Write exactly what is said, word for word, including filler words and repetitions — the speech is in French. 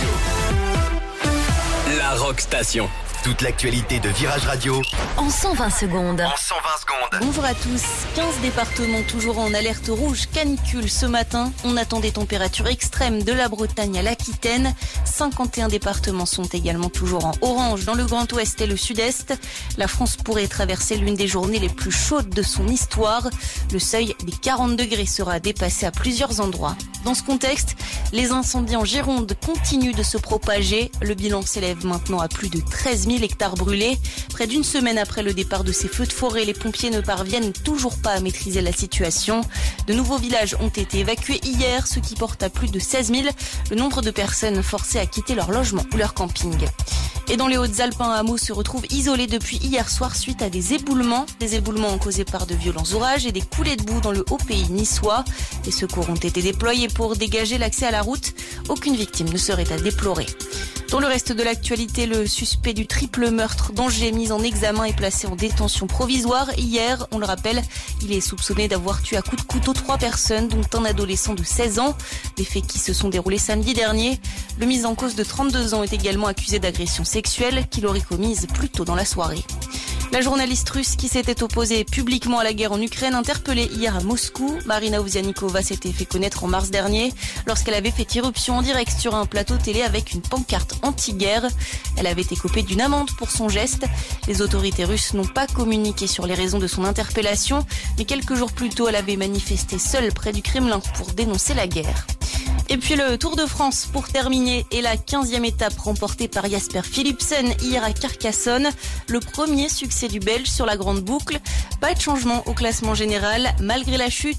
Radio. La Rock Station. Toute l'actualité de Virage Radio en cent vingt secondes. En cent vingt secondes. Bonjour à tous. quinze départements toujours en alerte rouge canicule ce matin. On attend des températures extrêmes de la Bretagne à l'Aquitaine. cinquante et un départements sont également toujours en orange dans le Grand Ouest et le Sud-Est. La France pourrait traverser l'une des journées les plus chaudes de son histoire. Le seuil des quarante degrés sera dépassé à plusieurs endroits. Dans ce contexte, les incendies en Gironde continuent de se propager. Le bilan s'élève maintenant à plus de treize mille hectares brûlés. Près d'une semaine après le départ de ces feux de forêt, les pompiers ne parviennent toujours pas à maîtriser la situation. De nouveaux villages ont été évacués hier, ce qui porte à plus de seize mille le nombre de personnes forcées à quitter leur logement ou leur camping. Et dans les Hautes-Alpes, un hameau se retrouve isolé depuis hier soir suite à des éboulements. Des éboulements causés par de violents orages et des coulées de boue dans le haut pays niçois. Les secours ont été déployés pour dégager l'accès à la route. Aucune victime ne serait à déplorer. Dans le reste de l'actualité, le suspect du triple meurtre d'Angers mis en examen est placé en détention provisoire. Hier, on le rappelle, il est soupçonné d'avoir tué à coups de couteau trois personnes, dont un adolescent de seize ans. Des faits qui se sont déroulés samedi dernier. Le mis en cause de trente-deux ans est également accusé d'agression sexuelle qu'il aurait commise plus tôt dans la soirée. La journaliste russe qui s'était opposée publiquement à la guerre en Ukraine, interpellée hier à Moscou, Marina Ovsianikova s'était fait connaître en mars dernier lorsqu'elle avait fait irruption en direct sur un plateau télé avec une pancarte anti-guerre. Elle avait été copée d'une amende pour son geste. Les autorités russes n'ont pas communiqué sur les raisons de son interpellation, mais quelques jours plus tôt, elle avait manifesté seule près du Kremlin pour dénoncer la guerre. Et puis le Tour de France pour terminer et la quinzième étape remportée par Jasper Philipsen hier à Carcassonne. Le premier succès du Belge sur la grande boucle. Pas de changement au classement général malgré la chute